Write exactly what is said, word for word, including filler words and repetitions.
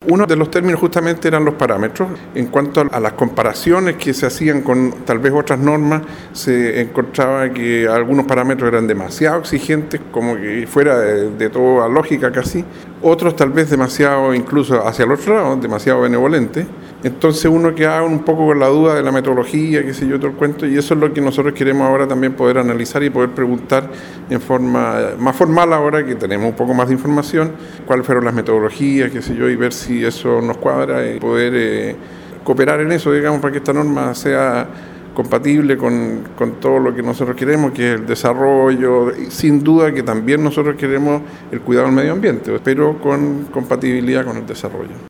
Uno de los términos justamente eran los parámetros. En cuanto a las comparaciones que se hacían con tal vez otras normas, se encontraba que algunos parámetros eran demasiado exigentes, como que fuera de, de toda lógica casi. Otros tal vez demasiado, incluso hacia el otro lado, demasiado benevolentes. Entonces uno queda un poco con la duda de la metodología, qué sé yo, todo el cuento, y eso es lo que nosotros queremos ahora también poder analizar y poder preguntar en forma más formal ahora que tenemos un poco más de información, cuáles fueron las metodologías, qué sé yo, y ver si eso nos cuadra y poder eh, cooperar en eso, digamos, para que esta norma sea compatible con, con todo lo que nosotros queremos, que es el desarrollo, y sin duda que también nosotros queremos el cuidado del medio ambiente, pero con compatibilidad con el desarrollo.